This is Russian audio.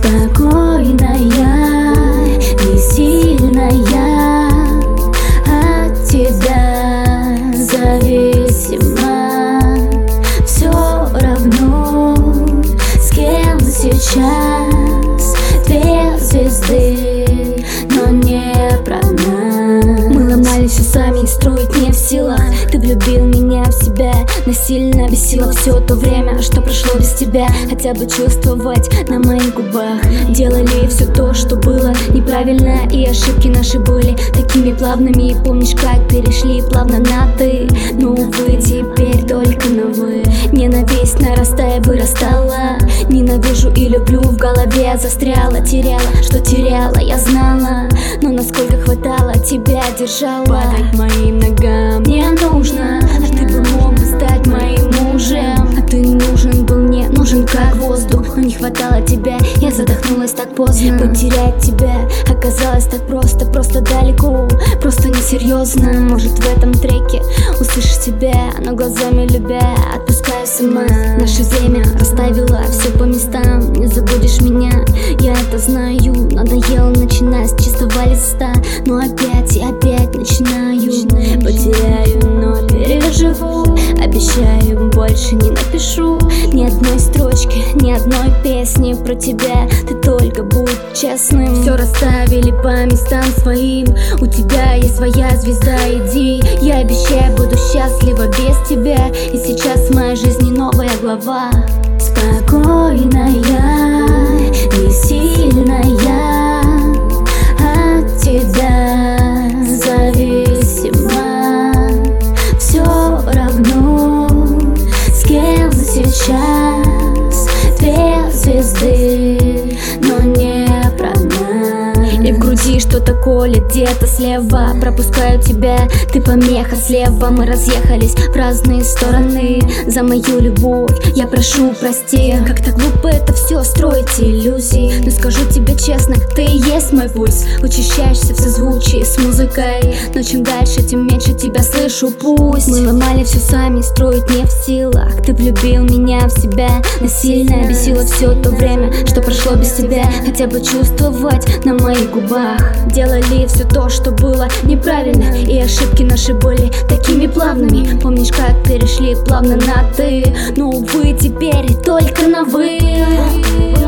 Спокойная, не сильная, от тебя зависима. Все равно, с кем сейчас две звезды, но не про нас. Мы ломали все сами, строить не в силах. Ты влюбил меня в себя, насильно бесило все то время, что прошло без тебя. Хотя бы чувствовать на моих губах. Делали все то, что было неправильно, и ошибки наши были такими плавными. Помнишь, как перешли плавно на ты? Но, увы, теперь только на вы. Ненависть нарастая вырастала. Ненавижу и люблю, в голове застряла. Теряла, что теряла, я знала, но насколько хватало, тебя держала. Падать моим ногам не нужно, а ты бы мог бы стать моим мужем. А ты нужен был мне, нужен как воздух, но не хватало тебя, я задохнулась так поздно. Потерять тебя оказалось так просто, просто далеко, просто несерьезно. Может, в этом треке услышишь себя, но глазами любя отпускаю сама. Наше время расставило все по местам, не забудешь меня, я это знаю. Надоело начинать с чистого листа, но опять и опять начинаю. Потеряю, но переживу. Обещаю, больше не напишу ни одной строчки, ни одной песни про тебя. Ты только будь честным. Все расставили по местам своим. У тебя есть своя звезда, иди. Я обещаю, буду счастлива без тебя. И сейчас в моей жизни новая глава. Спокойная, не сильная, от тебя зависима. Все равно, с кем сейчас две звезды, но не про нас. И в груди что-то колет где-то слева. Пропускаю тебя, ты помеха слева. Мы разъехались в разные стороны. За мою любовь я прошу прости. Как-то глупо это все строить иллюзии. Но скажу тебе честно, ты и есть мой пульс. Учащаешься в созвучии с музыкой, но чем дальше, тем меньше тебя слышу. Пусть мы ломали все сами, строить не в силах. Ты влюбил меня в себя, насильно бесило все то время, что прошло без тебя. Хотя бы чувствовать на моих губах. Делали все то, что было неправильно, и ошибки наши были такими плавными. Помнишь, как перешли плавно на ты? Но, увы, теперь только на вы.